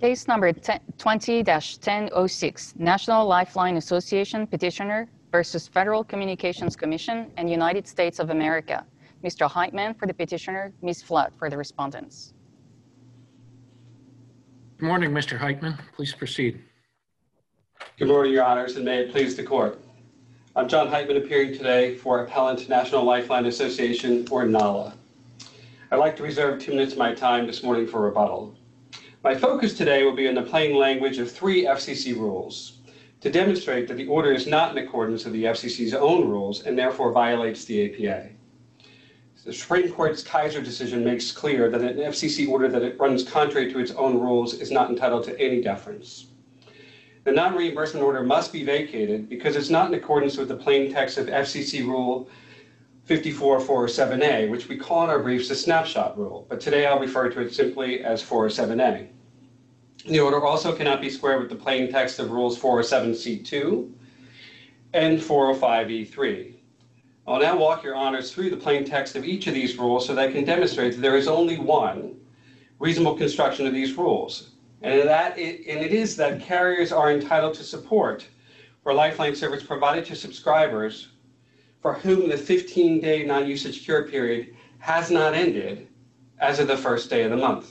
Case number 20-1006, National Lifeline Association petitioner versus Federal Communications Commission and United States of America. Mr. Heitman for the petitioner, Ms. Flood for the respondents. Good morning, Mr. Heitman. Please proceed. Good morning, Your Honors, and may it please the Court. I'm John Heitman, appearing today for Appellant National Lifeline Association, or NALA. I'd like to reserve 2 minutes of my time this morning for rebuttal. My focus today will be on the plain language of 3 FCC rules to demonstrate that the order is not in accordance with the FCC's own rules and therefore violates the APA. The Supreme Court's Kaiser decision makes clear that an FCC order that it runs contrary to its own rules is not entitled to any deference. The non-reimbursement order must be vacated because it's not in accordance with the plain text of FCC Rule 54-407A, which we call in our briefs the snapshot rule, but today I'll refer to it simply as 407A. The order also cannot be squared with the plain text of Rules 407C2 and 405E3. I'll now walk Your Honors through the plain text of each of these rules so that I can demonstrate that there is only one reasonable construction of these rules. And it is that carriers are entitled to support for Lifeline service provided to subscribers for whom the 15-day non-usage cure period has not ended as of the first day of the month.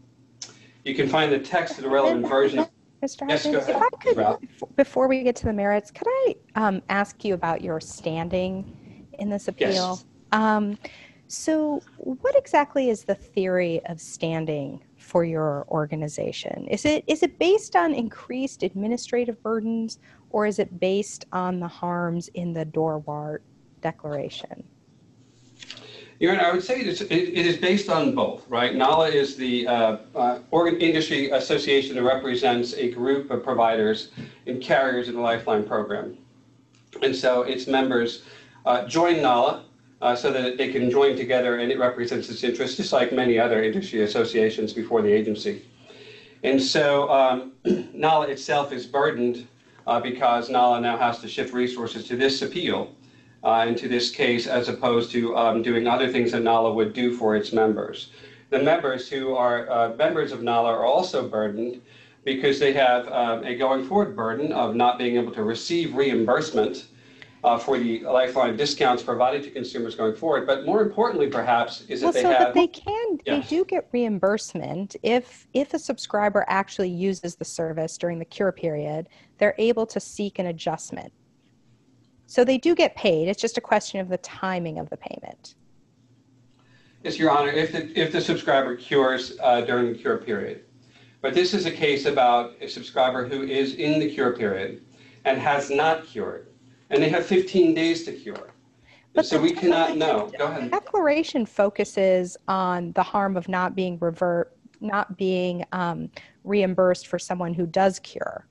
You can find the text of the relevant version. Mr. Yes, Heitman, if I could, before we get to the merits, could I ask you about your standing in this appeal? Yes. So what exactly is the theory of standing for your organization? Is it based on increased administrative burdens, or is it based on the harms in the Dorwart Declaration? Your Honor, I would say it is based on both, right? NALA is the industry association that represents a group of providers and carriers in the Lifeline program. And so its members join NALA so that they can join together, and it represents its interests, just like many other industry associations before the agency. And so NALA itself is burdened because NALA now has to shift resources to this appeal and to this case, as opposed to doing other things that NALA would do for its members. The members who are members of NALA are also burdened because they have a going forward burden of not being able to receive reimbursement for the Lifeline discounts provided to consumers going forward. But more importantly, perhaps, is that they do get reimbursement if a subscriber actually uses the service during the cure period. They're able to seek an adjustment. So they do get paid. It's just a question of the timing of the payment. Yes, Your Honor, if the subscriber cures during the cure period. But this is a case about a subscriber who is in the cure period and has not cured. And they have 15 days to cure. But so we cannot know. Go ahead. The declaration focuses on the harm of not being reimbursed for someone who does cure.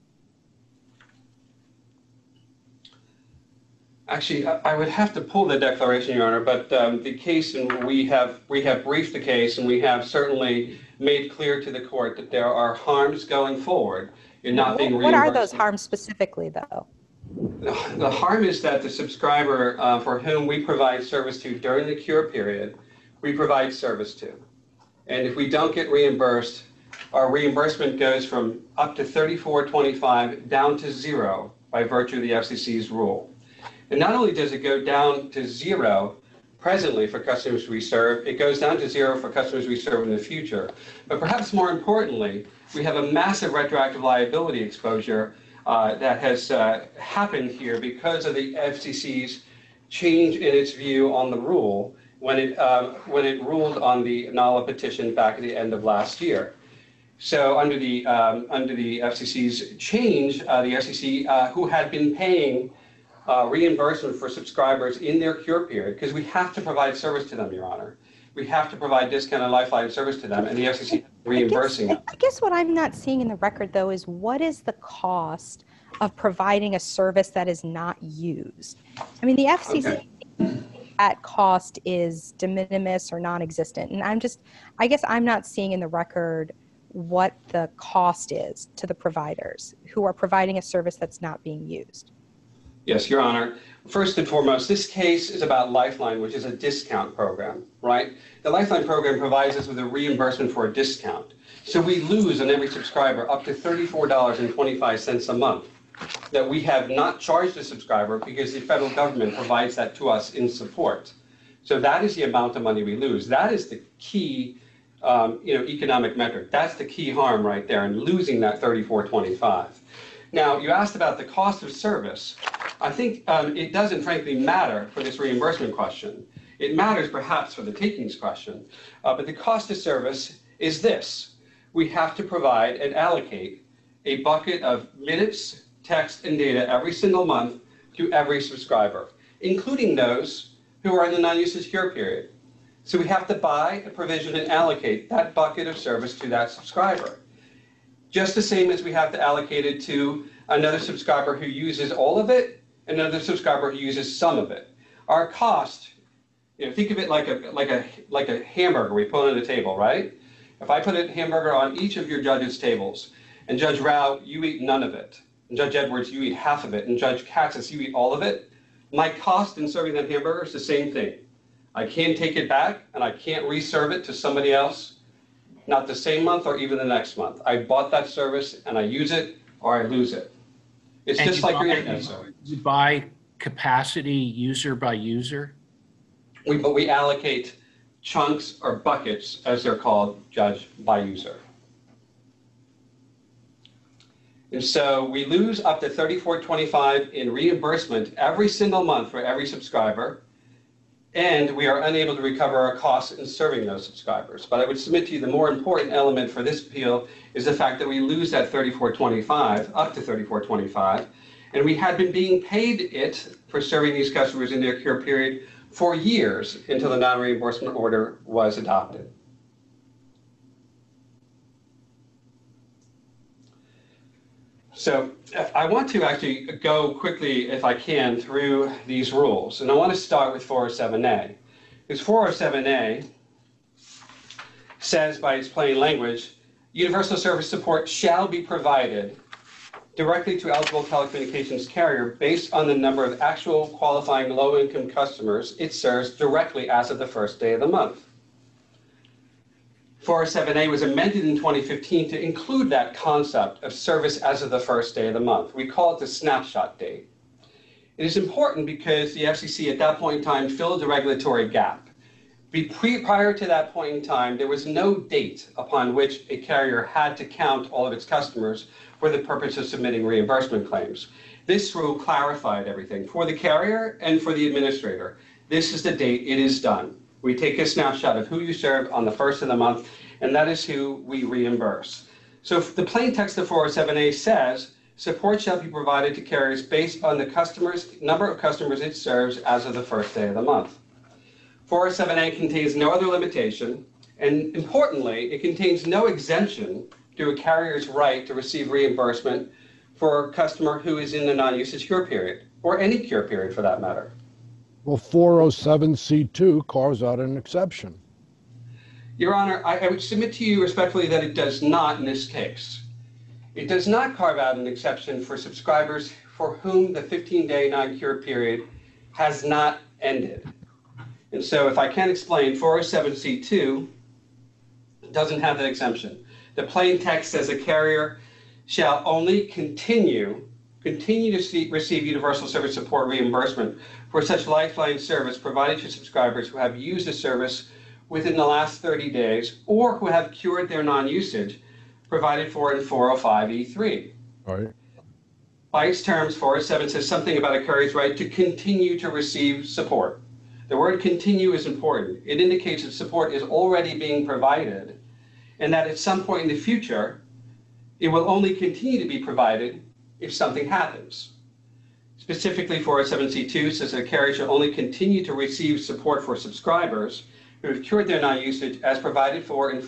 Actually, I would have to pull the declaration, Your Honor, but the case, and we have briefed the case, and we have certainly made clear to the court that there are harms going forward in not being reimbursed. What are those harms specifically, though? The harm is that the subscriber for whom we provide service to during the cure period, we provide service to. And if we don't get reimbursed, our reimbursement goes from up to $34.25 down to zero by virtue of the FCC's rule. And not only does it go down to zero presently for customers we serve, it goes down to zero for customers we serve in the future. But perhaps more importantly, we have a massive retroactive liability exposure that has happened here because of the FCC's change in its view on the rule when it ruled on the NALA petition back at the end of last year. So under the FCC's change, the FCC, who had been paying reimbursement for subscribers in their cure period, because we have to provide service to them, Your Honor. We have to provide discounted Lifeline service to them, and the FCC reimbursing them. I guess what I'm not seeing in the record, though, is what is the cost of providing a service that is not used? I mean, the FCC at cost is de minimis or non-existent, and I guess I'm not seeing in the record what the cost is to the providers who are providing a service that's not being used. Yes, Your Honor. First and foremost, this case is about Lifeline, which is a discount program, right? The Lifeline program provides us with a reimbursement for a discount. So we lose on every subscriber up to $34.25 a month that we have not charged the subscriber because the federal government provides that to us in support. So that is the amount of money we lose. That is the key economic metric. That's the key harm right there in losing that $34.25. Now, you asked about the cost of service. I think it doesn't frankly matter for this reimbursement question. It matters perhaps for the takings question, but the cost of service is this. We have to provide and allocate a bucket of minutes, text, and data every single month to every subscriber, including those who are in the non-usage cure period. So we have to buy a provision and allocate that bucket of service to that subscriber. Just the same as we have to allocate it to another subscriber who uses all of it, and another subscriber who uses some of it. Our cost, think of it like a hamburger we put on the table, right? If I put a hamburger on each of your judges' tables, and Judge Rao, you eat none of it, and Judge Edwards, you eat half of it, and Judge Katsas, you eat all of it, my cost in serving that hamburger is the same thing. I can't take it back, and I can't reserve it to somebody else, not the same month or even the next month. I bought that service, and I use it, or I lose it. It's And just like your internet service. You buy capacity user by user? But we allocate chunks or buckets, as they're called, Judge, by user. And so we lose up to $34.25 in reimbursement every single month for every subscriber, and we are unable to recover our costs in serving those subscribers. But I would submit to you the more important element for this appeal is the fact that we lose that $34.25, up to $34.25, and we had been being paid it for serving these customers in their cure period for years until the non-reimbursement order was adopted. So I want to actually go quickly, if I can, through these rules. And I want to start with 407A. Because 407A says by its plain language, universal service support shall be provided directly to eligible telecommunications carrier based on the number of actual qualifying low-income customers it serves directly as of the first day of the month. 407A was amended in 2015 to include that concept of service as of the first day of the month. We call it the snapshot date. It is important because the FCC at that point in time filled the regulatory gap. Prior to that point in time, there was no date upon which a carrier had to count all of its customers for the purpose of submitting reimbursement claims. This rule clarified everything for the carrier and for the administrator. This is the date it is done. We take a snapshot of who you serve on the first of the month, and that is who we reimburse. So if the plain text of 407A says, support shall be provided to carriers based on the number of customers it serves as of the first day of the month. 407A contains no other limitation, and importantly, it contains no exemption to a carrier's right to receive reimbursement for a customer who is in the non-usage cure period, or any cure period for that matter. Well, 407C2 carves out an exception. Your Honor, I would submit to you respectfully that it does not in this case. It does not carve out an exception for subscribers for whom the 15-day non-cure period has not ended. And so if I can explain, 407C2 doesn't have that exemption. The plain text says a carrier shall only continue to receive universal service support reimbursement for such lifeline service provided to subscribers who have used the service within the last 30 days or who have cured their non-usage provided for in 405E3. All right. By its terms, 407 says something about a carrier's right to continue to receive support. The word continue is important. It indicates that support is already being provided and that at some point in the future, it will only continue to be provided if something happens. Specifically, 407C2 says that a carrier shall only continue to receive support for subscribers who have cured their non-usage as provided for in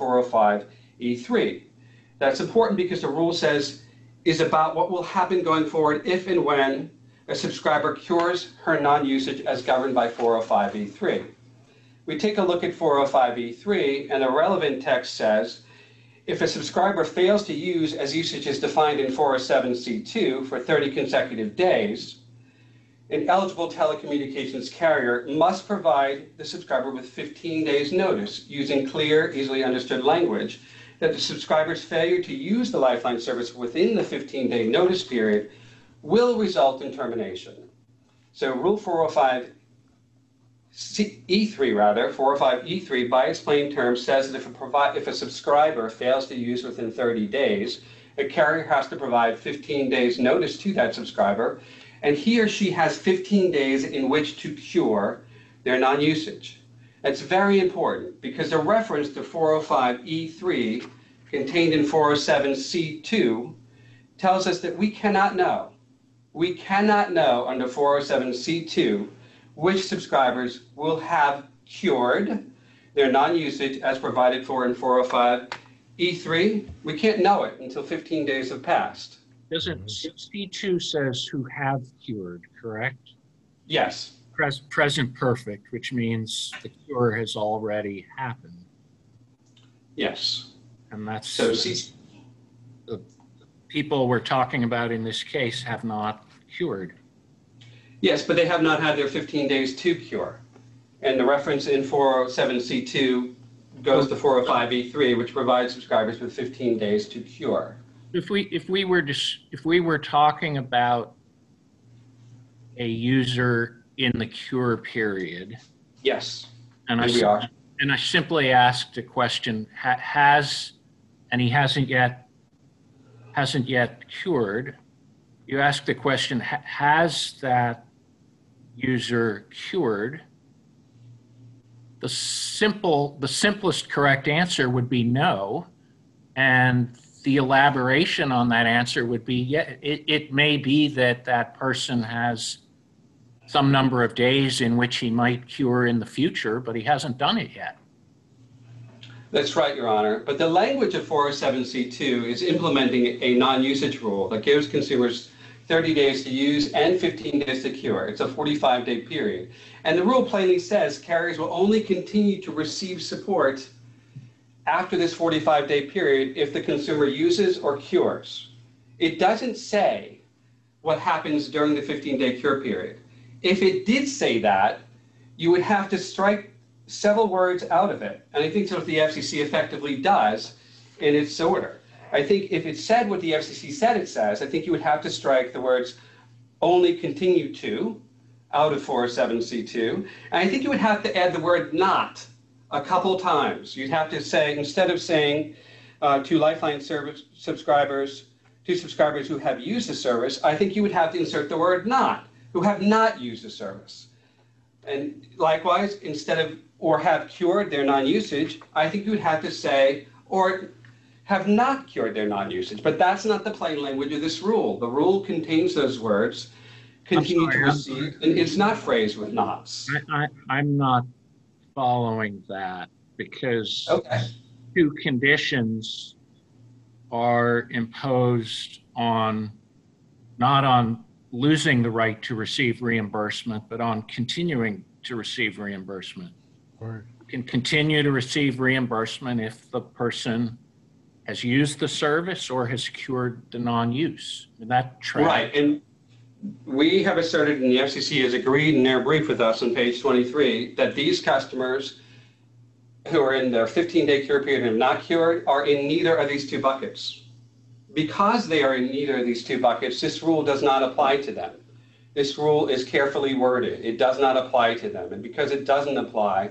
405E3. That's important because the rule is about what will happen going forward if and when a subscriber cures her non-usage as governed by 405E3. We take a look at 405E3, and the relevant text says, if a subscriber fails to use as usage is defined in 407C2 for 30 consecutive days, an eligible telecommunications carrier must provide the subscriber with 15 days notice using clear, easily understood language that the subscriber's failure to use the Lifeline service within the 15-day notice period will result in termination. So Rule 405E3, 405E3 by its plain terms says that if a subscriber fails to use within 30 days, a carrier has to provide 15 days notice to that subscriber, and he or she has 15 days in which to cure their non-usage. That's very important because the reference to 405E3 contained in 407C2 tells us that we cannot know. We cannot know under 407C2 which subscribers will have cured their non-usage as provided for in 405E3. We can't know it until 15 days have passed. Doesn't C2 says who have cured, correct? Yes. Present perfect, which means the cure has already happened. Yes. And that's So the people we're talking about in this case have not cured. yes, but they have not had their 15 days to cure. And the reference in 407C2 goes to 405E3, which provides subscribers with 15 days to cure. If we were talking about a user in the cure period, Yes, and we are. I simply asked a question, and he hasn't yet cured. You asked the question, has that user cured? The simplest correct answer would be no, and the elaboration on that answer would be, yeah, it may be that that person has some number of days in which he might cure in the future, but he hasn't done it yet. That's right, Your Honor. But the language of 407C2 is implementing a non-usage rule that gives consumers 30 days to use and 15 days to cure. It's a 45-day period. And the rule plainly says carriers will only continue to receive support after this 45-day period if the consumer uses or cures. It doesn't say what happens during the 15-day cure period. If it did say that, you would have to strike several words out of it. And I think that's what the FCC effectively does in its order. I think if it said what the FCC said it says, I think you would have to strike the words only continue to out of 407C2. And I think you would have to add the word not a couple times. You'd have to say, instead of saying to Lifeline service subscribers, to subscribers who have used the service, I think you would have to insert the word not, who have not used the service. And likewise, instead of or have cured their non-usage, I think you would have to say or have not cured their non-usage. But that's not the plain language of this rule. The rule contains those words, continue to receive, and it's not phrased with nots. I'm not following that because two conditions are imposed on, not on losing the right to receive reimbursement, but on continuing to receive reimbursement. Right. You can continue to receive reimbursement if the person has used the service or has cured the non-use. That track. Right, and we have asserted, and the FCC has agreed in their brief with us on page 23, that these customers who are in their 15-day cure period and have not cured are in neither of these two buckets. Because they are in neither of these two buckets, this rule does not apply to them. This rule is carefully worded. It does not apply to them. And because it doesn't apply,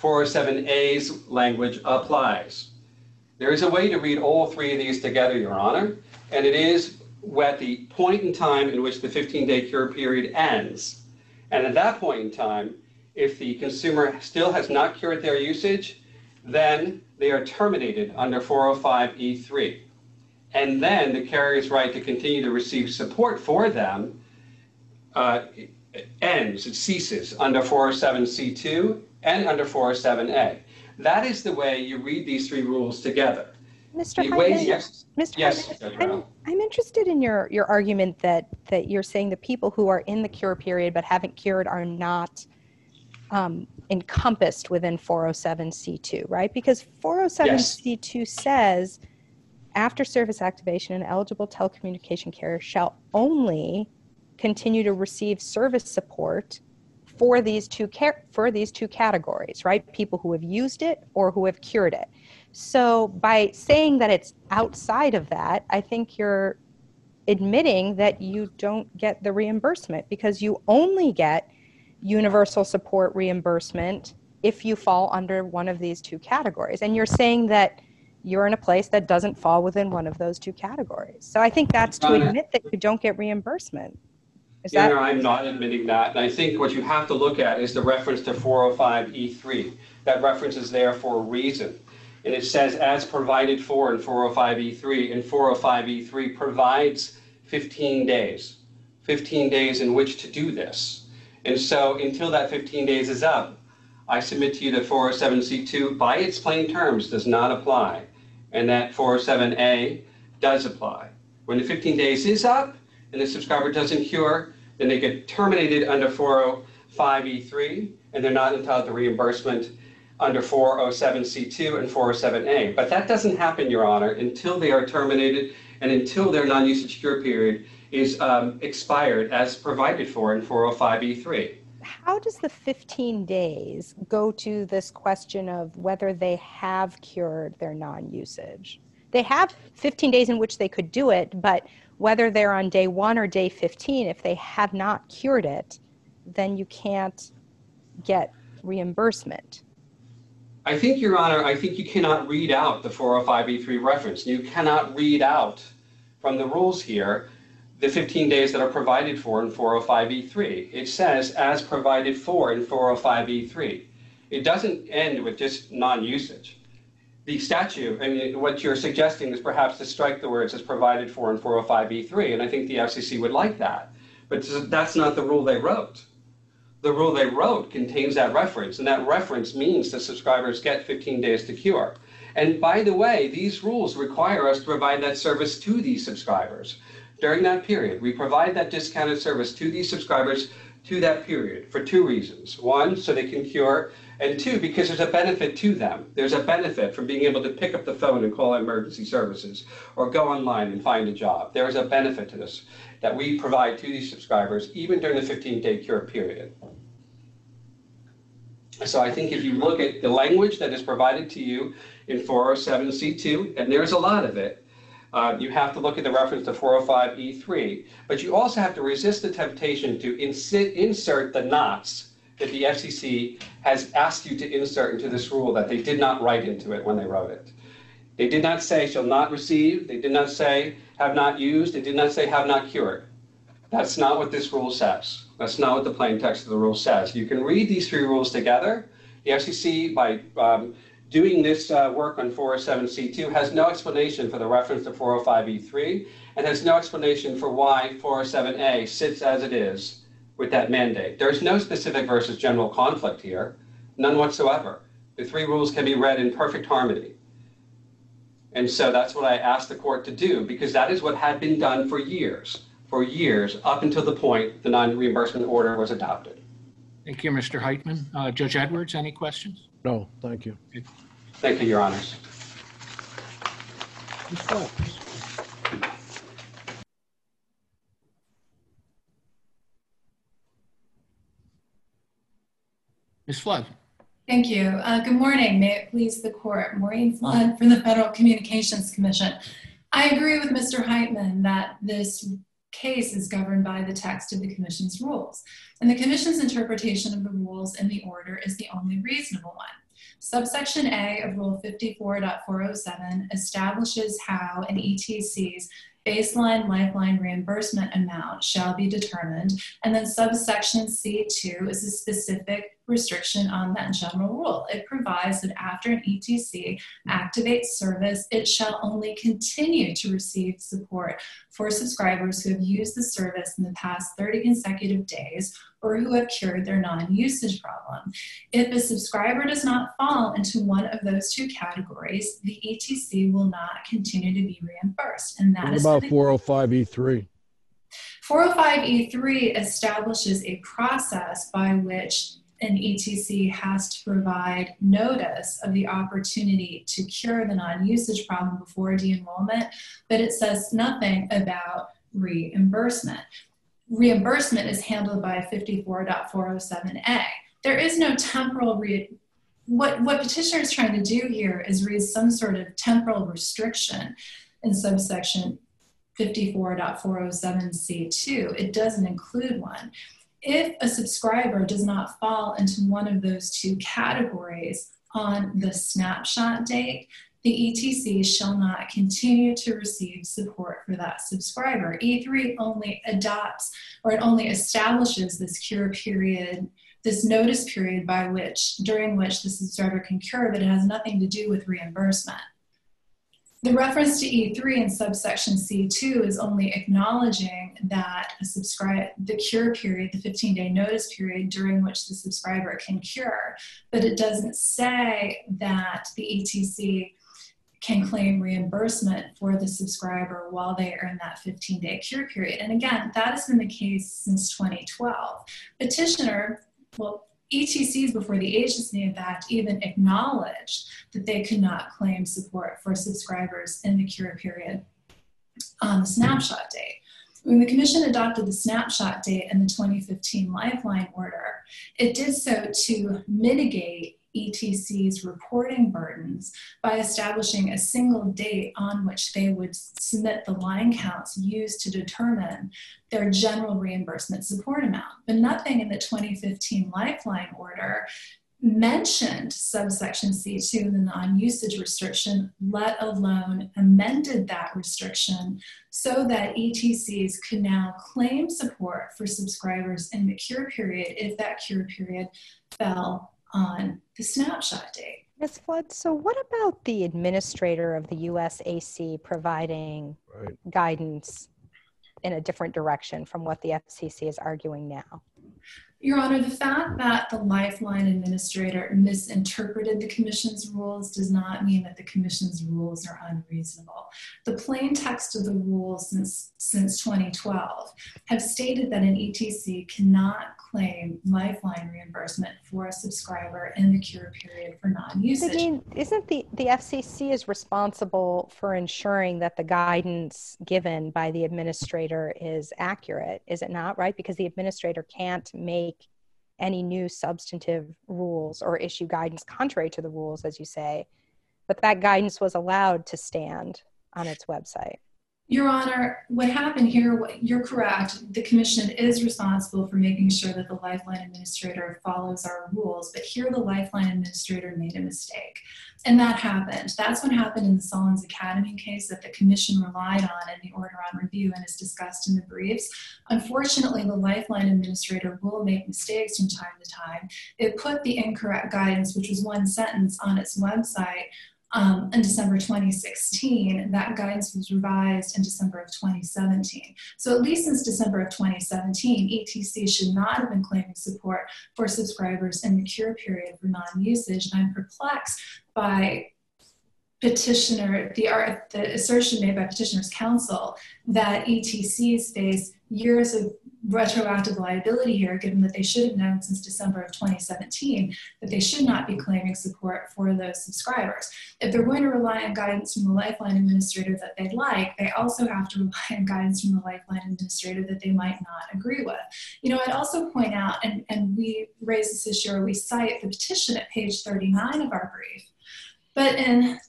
407A's language applies. There is a way to read all three of these together, Your Honor, and it is at the point in time in which the 15-day cure period ends. And at that point in time, if the consumer still has not cured their usage, then they are terminated under 405E3. And then the carrier's right to continue to receive support for them ends, it ceases under 407C2 and under 407A. That is the way you read these three rules together. Mr. The Hyman, way yes, Mr. yes, Hyman, Judge Brown. I'm interested in your argument that you're saying the people who are in the cure period but haven't cured are not encompassed within 407C2, right? Because 407C2 says, after service activation, an eligible telecommunication carrier shall only continue to receive service support for these two categories, right? People who have used it or who have cured it. So by saying that it's outside of that, I think you're admitting that you don't get the reimbursement because you only get universal support reimbursement if you fall under one of these two categories. And you're saying that you're in a place that doesn't fall within one of those two categories. So I think that's to admit that you don't get reimbursement. Your Honor, I'm not admitting that. And I think what you have to look at is the reference to 405E3. That reference is there for a reason. And it says as provided for in 405E3, and 405E3 provides 15 days in which to do this. And so until that 15 days is up, I submit to you that 407C2 by its plain terms does not apply, and that 407A does apply. When the 15 days is up and the subscriber doesn't cure, then they get terminated under 405E3, and they're not entitled to reimbursement under 407C2 and 407A. But that doesn't happen, Your Honor, until they are terminated and until their non-usage cure period is expired as provided for in 405E3. How does the 15 days go to this question of whether they have cured their non-usage? They have 15 days in which they could do it, but whether they're on day 1 or day 15, if they have not cured it, then you can't get reimbursement. I think, Your Honor, I think you cannot read out the 405E3 reference. You cannot read out from the rules here the 15 days that are provided for in 405E3. It says as provided for in 405E3. It doesn't end with just non-usage. The statute, I mean, what you're suggesting is perhaps to strike the words as provided for in 405E3, and I think the FCC would like that. But that's not the rule they wrote. The rule they wrote contains that reference, and that reference means that subscribers get 15 days to cure. And by the way, these rules require us to provide that service to these subscribers. During that period, we provide that discounted service to these subscribers to that period for two reasons. One, so they can cure, and two, because there's a benefit to them. There's a benefit from being able to pick up the phone and call emergency services or go online and find a job. There is a benefit to this that we provide to these subscribers even during the 15-day cure period. So I think if you look at the language that is provided to you in 407C2, and there's a lot of it, you have to look at the reference to 405E3, but you also have to resist the temptation to insert the knots that the FCC has asked you to insert into this rule that they did not write into it when they wrote it. They did not say shall not receive, they did not say have not used, they did not say have not cured. That's not what this rule says. That's not what the plain text of the rule says. You can read these three rules together. The FCC, by doing this work on 407C2, has no explanation for the reference to 405E3 and has no explanation for why 407A sits as it is with that mandate. There's no specific versus general conflict here, none whatsoever. The three rules can be read in perfect harmony. And so that's what I asked the court to do, because that is what had been done for years, up until the point the non-reimbursement order was adopted. Thank you, Mr. Heitman. Judge Edwards, any questions? No, thank you. Thank you, Your Honors. Ms. Flood. Ms. Flood. Thank you. Good morning. May it please the court. Maureen Flood from the Federal Communications Commission. I agree with Mr. Heitman that this case is governed by the text of the Commission's rules, and the Commission's interpretation of the rules in the order is the only reasonable one. Subsection A of Rule 54.407 establishes how an ETC's baseline lifeline reimbursement amount shall be determined, and then subsection C2 is a specific restriction on that general rule. It provides that after an ETC activates service, it shall only continue to receive support for subscribers who have used the service in the past 30 consecutive days or who have cured their non-usage problem. If a subscriber does not fall into one of those two categories, the ETC will not continue to be reimbursed. And that What is about 405E3? 405E3 establishes a process by which an ETC has to provide notice of the opportunity to cure the non-usage problem before de-enrollment, but it says nothing about reimbursement. Reimbursement is handled by 54.407A. There is no temporal what petitioner is trying to do here is raise some sort of temporal restriction in subsection 54.407C2. It doesn't include one. If a subscriber does not fall into one of those two categories on the snapshot date, the ETC shall not continue to receive support for that subscriber. E3 only adopts, or it only establishes this cure period, this notice period during which the subscriber can cure, but it has nothing to do with reimbursement. The reference to E3 in subsection C2 is only acknowledging that the cure period, the 15-day notice period during which the subscriber can cure, but it doesn't say that the ETC can claim reimbursement for the subscriber while they are in that 15-day cure period. And again, that has been the case since 2012. ETCs before the Agency of Act even acknowledged that they could not claim support for subscribers in the cure period on the snapshot date. When the Commission adopted the snapshot date in the 2015 Lifeline Order, it did so to mitigate ETC's reporting burdens by establishing a single date on which they would submit the line counts used to determine their general reimbursement support amount. But nothing in the 2015 Lifeline Order mentioned subsection C2, the non-usage restriction, let alone amended that restriction so that ETCs could now claim support for subscribers in the cure period if that cure period fell on the snapshot date. Ms. Flood, so what about the administrator of the USAC providing guidance in a different direction from what the FCC is arguing now? Your Honor, the fact that the Lifeline administrator misinterpreted the Commission's rules does not mean that the Commission's rules are unreasonable. The plain text of the rules since 2012 have stated that an ETC cannot claim Lifeline reimbursement for a subscriber in the cure period for non-usage. I mean, isn't the FCC is responsible for ensuring that the guidance given by the administrator is accurate, is it not, right? Because the administrator can't make any new substantive rules or issue guidance contrary to the rules, as you say, but that guidance was allowed to stand on its website. Your Honor, what happened here, you're correct. The Commission is responsible for making sure that the Lifeline administrator follows our rules, but here the Lifeline administrator made a mistake. And that happened. That's what happened in the Solons Academy case that the Commission relied on in the order on review and is discussed in the briefs. Unfortunately, the Lifeline administrator will make mistakes from time to time. It put the incorrect guidance, which was one sentence, on its website in December 2016. That guidance was revised in December of 2017. So at least since December of 2017, ETC should not have been claiming support for subscribers in the cure period for non-usage. And I'm perplexed by the assertion made by Petitioner's Counsel that ETCs face years of retroactive liability here, given that they should have known since December of 2017 that they should not be claiming support for those subscribers. If they're going to rely on guidance from the Lifeline administrator that they'd like, they also have to rely on guidance from the Lifeline administrator that they might not agree with. You know, I'd also point out, and we raise this issue, or we cite the petition at page 39 of our brief, but in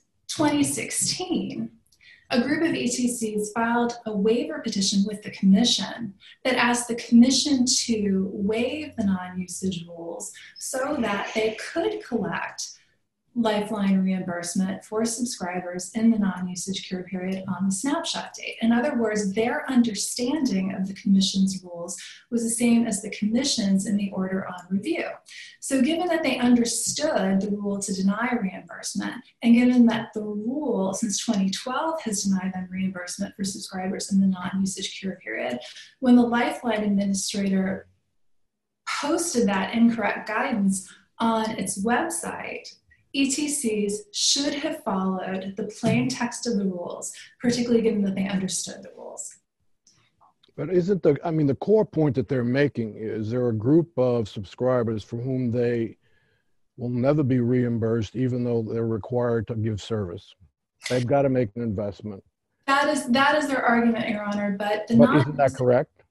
2016, a group of ETCs filed a waiver petition with the Commission that asked the Commission to waive the non-usage rules so that they could collect Lifeline reimbursement for subscribers in the non-usage cure period on the snapshot date. In other words, their understanding of the Commission's rules was the same as the Commission's in the order on review. So given that they understood the rule to deny reimbursement, and given that the rule since 2012 has denied them reimbursement for subscribers in the non-usage cure period, when the Lifeline administrator posted that incorrect guidance on its website, ETCs should have followed the plain text of the rules, particularly given that they understood the rules. But isn't the core point that they're making is there a group of subscribers for whom they will never be reimbursed even though they're required to give service? They've got to make an investment. That is their argument, Your Honor, but isn't that correct?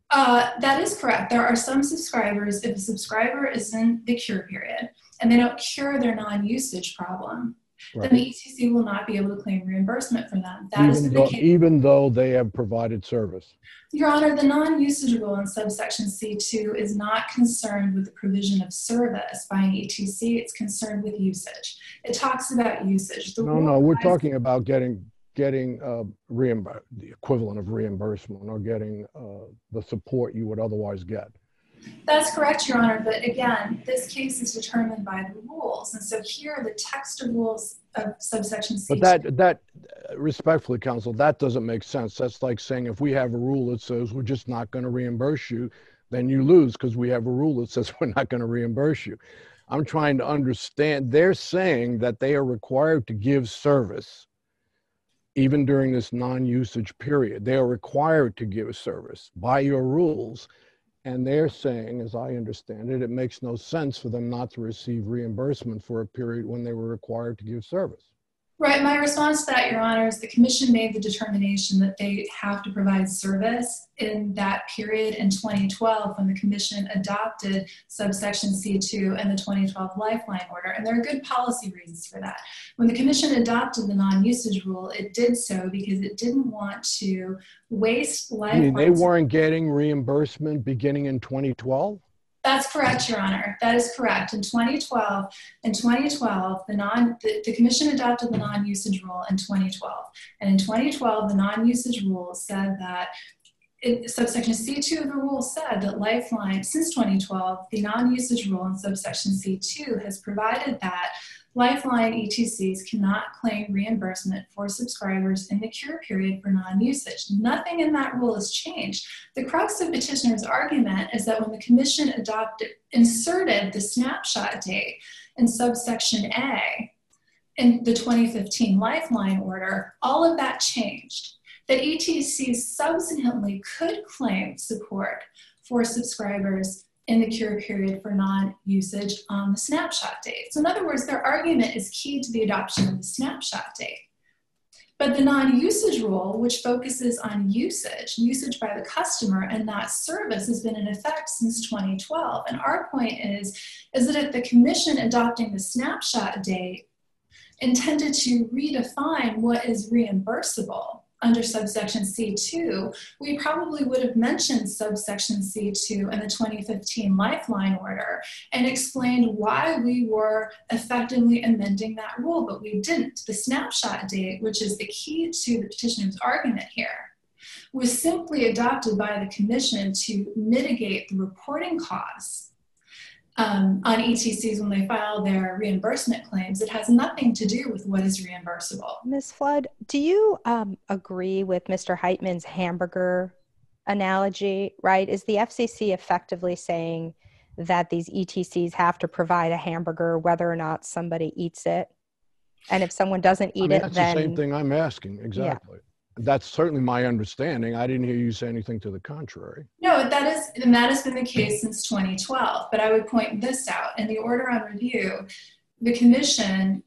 That is correct. There are some subscribers, if a subscriber is in the cure period and they don't cure their non-usage problem, Right. then the ETC will not be able to claim reimbursement from them. That is the case. Even though they have provided service. Your Honor, the non-usage rule in subsection C2 is not concerned with the provision of service by an ETC. It's concerned with usage. It talks about usage. No, we're talking about getting the equivalent of reimbursement or getting the support you would otherwise get. That's correct, Your Honor. But again, this case is determined by the rules. And so here, the text of rules of subsection C2. But that respectfully, counsel, that doesn't make sense. That's like saying if we have a rule that says we're just not going to reimburse you, then you lose because we have a rule that says we're not going to reimburse you. I'm trying to understand. They're saying that they are required to give service even during this non-usage period. They are required to give service by your rules. And they're saying, as I understand it, it makes no sense for them not to receive reimbursement for a period when they were required to give service. Right. My response to that, Your Honor, is the Commission made the determination that they have to provide service in that period in 2012 when the Commission adopted subsection C2 and the 2012 Lifeline Order. And there are good policy reasons for that. When the Commission adopted the non-usage rule, it did so because it didn't want to waste lifelines. You mean they weren't getting reimbursement beginning in 2012? That's correct, Your Honor. That is correct. In 2012, the Commission adopted the non-usage rule in 2012. And in 2012, the non-usage rule said that subsection C2 of the rule said that Lifeline, since 2012, the non-usage rule in subsection C2 has provided that Lifeline ETCs cannot claim reimbursement for subscribers in the cure period for non-usage. Nothing in that rule has changed. The crux of petitioner's argument is that when the Commission inserted the snapshot date in subsection A in the 2015 Lifeline Order, all of that changed. That ETCs subsequently could claim support for subscribers in the cure period for non-usage on the snapshot date. So in other words, their argument is key to the adoption of the snapshot date. But the non-usage rule, which focuses on usage by the customer, and that service has been in effect since 2012. And our point is that if the Commission adopting the snapshot date intended to redefine what is reimbursable under subsection C2, we probably would have mentioned subsection C2 in the 2015 Lifeline Order and explained why we were effectively amending that rule, but we didn't. The snapshot date, which is the key to the petitioner's argument here, was simply adopted by the Commission to mitigate the reporting costs on ETCs when they file their reimbursement claims. It has nothing to do with what is reimbursable. Ms. Flood, do you agree with Mr. Heitman's hamburger analogy, right? Is the FCC effectively saying that these ETCs have to provide a hamburger whether or not somebody eats it? And if someone doesn't eat it, that's then... the same thing I'm asking, exactly. Yeah. That's certainly my understanding. I didn't hear you say anything to the contrary. No, that has been the case since 2012. But I would point this out. In the order on review, the Commission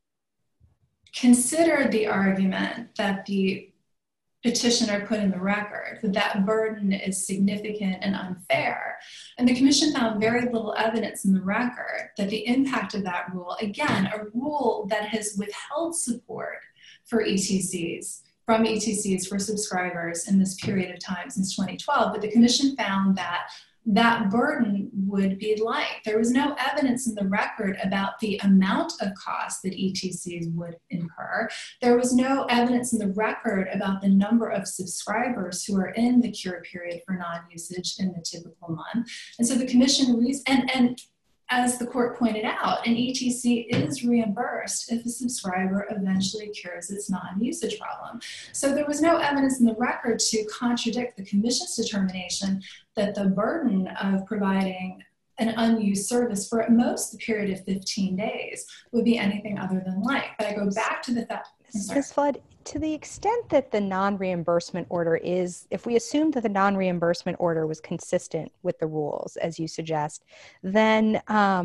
considered the argument that the petitioner put in the record, that burden is significant and unfair. And the Commission found very little evidence in the record that the impact of that rule, again, a rule that has withheld support for ETCs, from ETCs for subscribers in this period of time since 2012, but the Commission found that that burden would be light. There was no evidence in the record about the amount of cost that ETCs would incur. There was no evidence in the record about the number of subscribers who are in the cure period for non-usage in the typical month. And so the Commission, and as the court pointed out, an ETC is reimbursed if a subscriber eventually cures its non-usage problem. So there was no evidence in the record to contradict the Commission's determination that the burden of providing an unused service for at most the period of 15 days would be anything other than light. But I go back to the fact, Ms. Flood, to the extent that the non-reimbursement order is, if we assume that the non-reimbursement order was consistent with the rules, as you suggest, then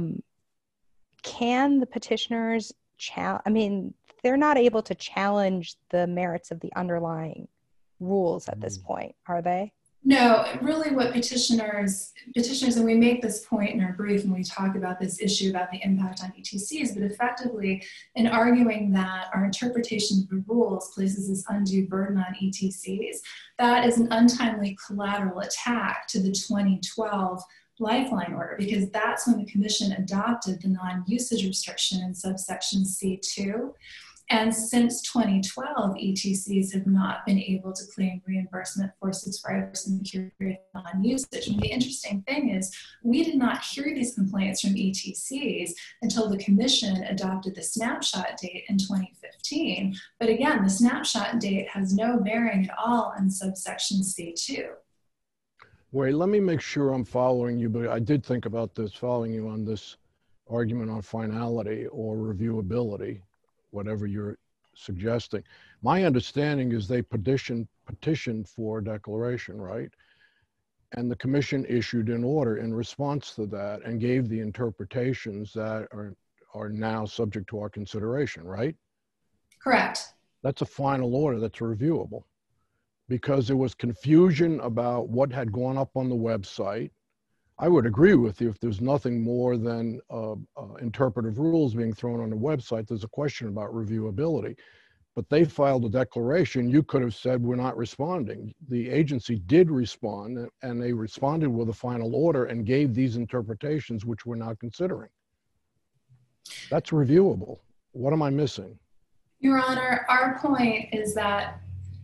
can the petitioners, they're not able to challenge the merits of the underlying rules at this point, are they? No, really what petitioners, and we make this point in our brief when we talk about this issue about the impact on ETCs, but effectively in arguing that our interpretation of the rules places this undue burden on ETCs, that is an untimely collateral attack to the 2012 Lifeline order, because that's when the commission adopted the non-usage restriction in subsection C2. And since 2012, ETCs have not been able to claim reimbursement for subscribers in the cure period of non-usage. And the interesting thing is, we did not hear these complaints from ETCs until the commission adopted the snapshot date in 2015. But again, the snapshot date has no bearing at all on subsection C2. Wait, let me make sure I'm following you, but I did think about this, following you on this argument on finality or reviewability, whatever you're suggesting. My understanding is they petitioned for declaration, right? And the commission issued an order in response to that and gave the interpretations that are now subject to our consideration, right? Correct. That's a final order that's reviewable, because there was confusion about what had gone up on the website. I would agree with you if there's nothing more than interpretive rules being thrown on the website, there's a question about reviewability. But they filed a declaration. You could have said, we're not responding. The agency did respond, and they responded with a final order and gave these interpretations, which we're now considering. That's reviewable. What am I missing? Your Honor, our point is that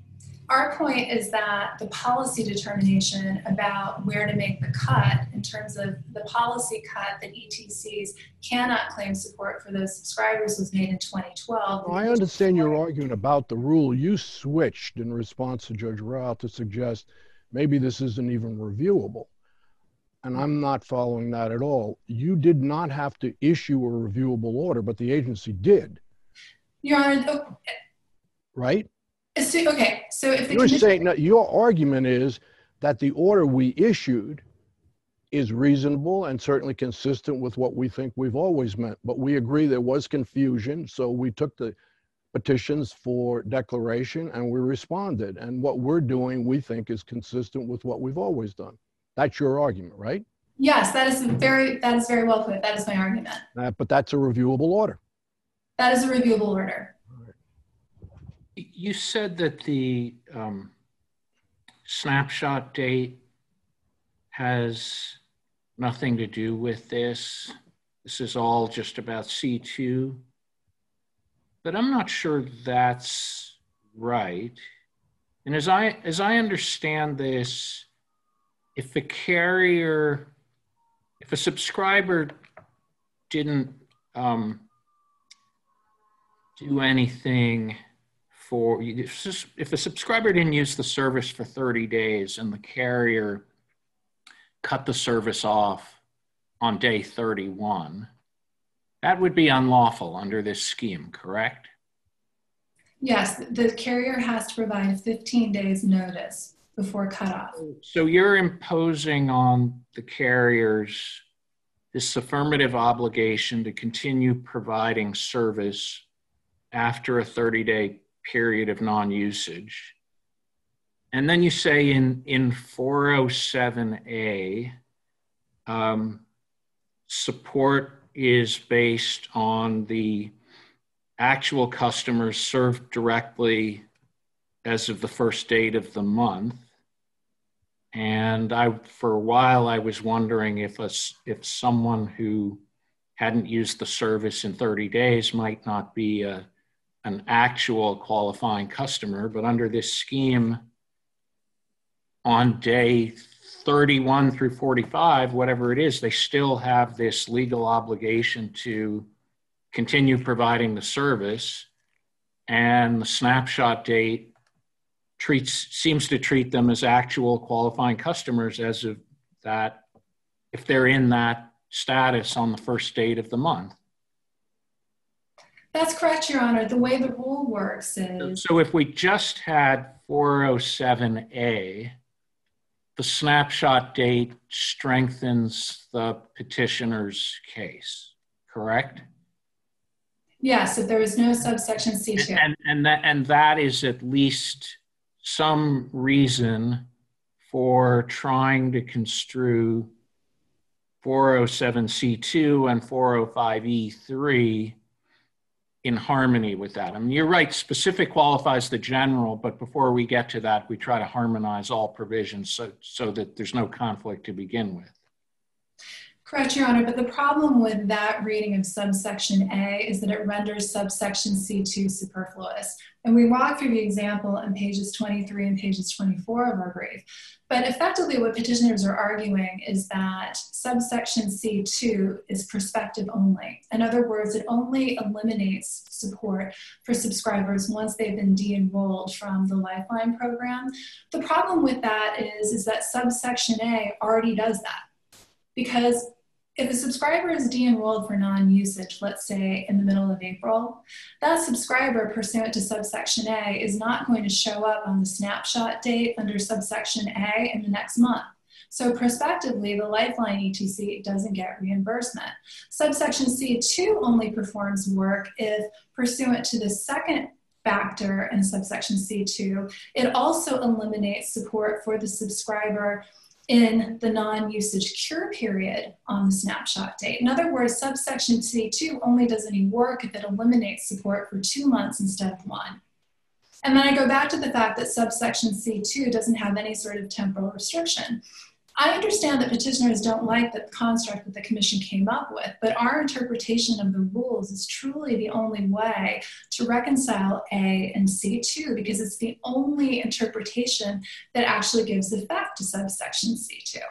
the policy determination about where to make the cut in terms of the policy cut that ETCs cannot claim support for those subscribers was made in 2012. Well, I understand your argument about the rule. You switched in response to Judge Rao to suggest maybe this isn't even reviewable. And I'm not following that at all. You did not have to issue a reviewable order, but the agency did. Your Honor, right? Okay, so if the You're saying, no, your argument is that the order we issued is reasonable and certainly consistent with what we think we've always meant, but we agree there was confusion, so we took the petitions for declaration and we responded, and what we're doing we think is consistent with what we've always done. That's your argument, right? Yes, that is very well put. That is my argument. But that's a reviewable order. That is a reviewable order. You said that the snapshot date has nothing to do with this. This is all just about C2. But I'm not sure that's right. And as I understand this, if a subscriber didn't do anything if a subscriber didn't use the service for 30 days and the carrier cut the service off on day 31, that would be unlawful under this scheme, correct? Yes, the carrier has to provide 15 days notice before cutoff. So you're imposing on the carriers this affirmative obligation to continue providing service after a 30-day period of non-usage. And then you say in 407A, support is based on the actual customers served directly as of the first date of the month. And for a while, I was wondering if someone who hadn't used the service in 30 days might not be an actual qualifying customer, but under this scheme, on day 31 through 45, whatever it is, they still have this legal obligation to continue providing the service, and the snapshot date seems to treat them as actual qualifying customers as of that, if they're in that status on the first date of the month. That's correct, Your Honor. The way the rule works is... So if we just had 407A, the snapshot date strengthens the petitioner's case, correct? Yes, if there is no subsection C2. And that is at least some reason for trying to construe 407C2 and 405E3 in harmony with that. I mean, you're right, specific qualifies the general, but before we get to that, we try to harmonize all provisions so that there's no conflict to begin with. Correct, Your Honor, but the problem with that reading of subsection A is that it renders subsection C2 superfluous. And we walk through the example on pages 23 and pages 24 of our brief. But effectively what petitioners are arguing is that subsection C2 is prospective only. In other words, it only eliminates support for subscribers once they've been de-enrolled from the Lifeline program. The problem with that is that subsection A already does that. Because if a subscriber is de-enrolled for non-usage, let's say in the middle of April, that subscriber pursuant to subsection A is not going to show up on the snapshot date under subsection A in the next month. So prospectively, the Lifeline ETC doesn't get reimbursement. Subsection C2 only performs work if pursuant to the second factor in subsection C2, it also eliminates support for the subscriber in the non-usage cure period on the snapshot date. In other words, subsection C2 only does any work if it eliminates support for 2 months instead of 1. And then I go back to the fact that subsection C2 doesn't have any sort of temporal restriction. I understand that petitioners don't like the construct that the Commission came up with, but our interpretation of the rules is truly the only way to reconcile A and C2 because it's the only interpretation that actually gives effect to subsection C2.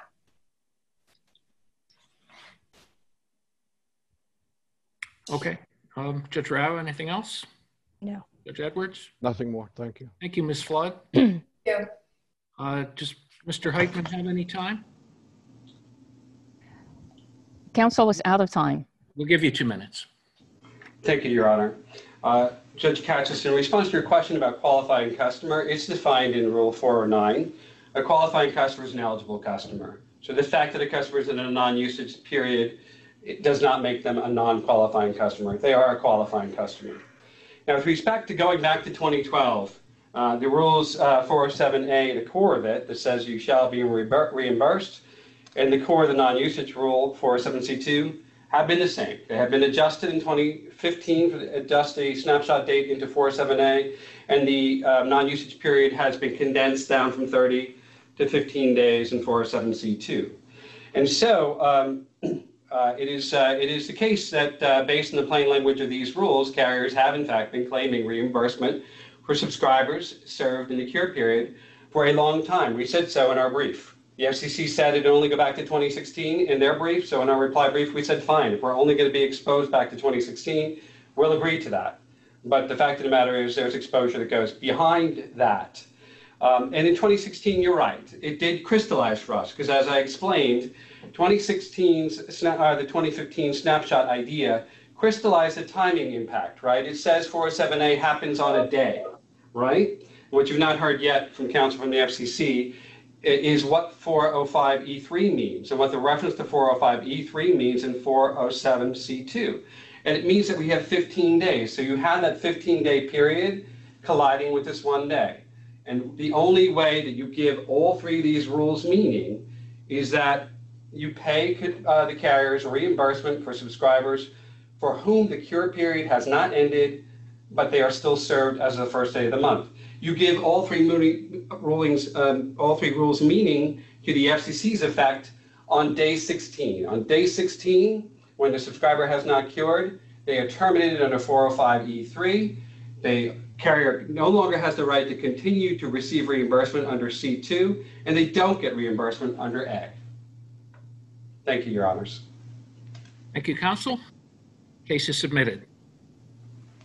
Okay. Judge Rao, anything else? No. Judge Edwards? Nothing more. Thank you. Thank you, Ms. Flood. Yeah. Does Mr. Heitman have any time? Council is out of time. We'll give you 2 minutes. Thank you, Your Honor. Judge Katsas, in response to your question about qualifying customer, it's defined in Rule 409. A qualifying customer is an eligible customer. So the fact that a customer is in a non-usage period, it does not make them a non-qualifying customer. They are a qualifying customer. Now, with respect to going back to 2012, the rules 407A, the core of it, that says you shall be reimbursed, and the core of the non-usage rule 407C2 have been the same. They have been adjusted in 2015 to adjust the snapshot date into 407A, and the non-usage period has been condensed down from 30 to 15 days in 407C2. And so it is the case that based on the plain language of these rules, carriers have in fact been claiming reimbursement for subscribers served in the cure period for a long time. We said so in our brief. The FCC said it would only go back to 2016 in their brief, so in our reply brief we said fine, if we're only going to be exposed back to 2016, we'll agree to that. But the fact of the matter is there's exposure that goes behind that. And in 2016, you're right, it did crystallize for us, because as I explained, the 2015 snapshot idea crystallized the timing impact, right? It says 407A happens on a day, right? What you've not heard yet from counsel from the FCC is what 405E3 means and what the reference to 405E3 means in 407C2. And it means that we have 15 days. So you have that 15-day period colliding with this 1 day. And the only way that you give all three of these rules meaning is that you pay the carriers a reimbursement for subscribers for whom the cure period has not ended, but they are still served as of the first day of the month. You give all three rules meaning to the FCC's effect on day 16. On day 16, when the subscriber has not cured, they are terminated under 405E3. The carrier no longer has the right to continue to receive reimbursement under C2, and they don't get reimbursement under A. Thank you, Your Honors. Thank you, counsel. Case is submitted.